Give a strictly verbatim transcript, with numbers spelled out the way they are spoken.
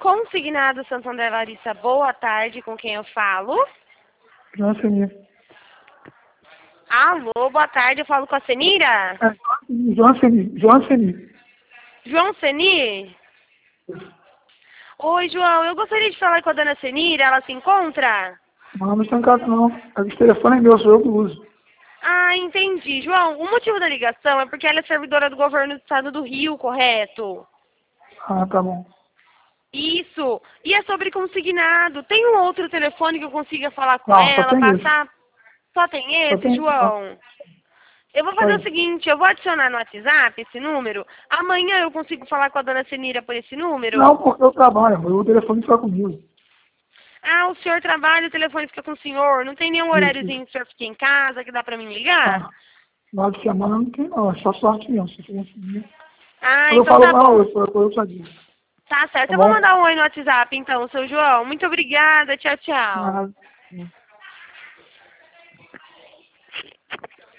Consignado Santo André Larissa, boa tarde, com quem eu falo? João Senir. Alô, boa tarde, eu falo com a Senira? É, João Senir. João Senir. João Senir? Oi, João, eu gostaria de falar com a dona Senira, ela se encontra? Não, não está em casa não. Esse telefone é meu, sou eu que uso. Ah, entendi. João, o motivo da ligação é porque ela é servidora do governo do estado do Rio, correto? Ah, tá bom. Isso. E é sobre consignado. Tem um outro telefone que eu consiga falar com Não, só ela, tem esse. passar? Só tem Só esse, tem esse, só. João? Eu vou Só fazer o esse. seguinte, eu vou adicionar no WhatsApp esse número. Amanhã eu consigo falar com a dona Senira por esse número? Não, porque eu trabalho, o telefone fica comigo. Ah, o senhor trabalha, o telefone fica com o senhor. Não tem nenhum Isso, isso. horáriozinho que o senhor fique em casa que dá pra mim ligar? Ah, final de semana não tem não, é só sorte mesmo, se for conseguir. Ah, Quando eu então falo tá com ela, bom. eu sou eu, eu só digo. Tá certo. Tá Eu vou bom? mandar um oi no WhatsApp então, seu João. Muito obrigada. Tchau, tchau. Ah,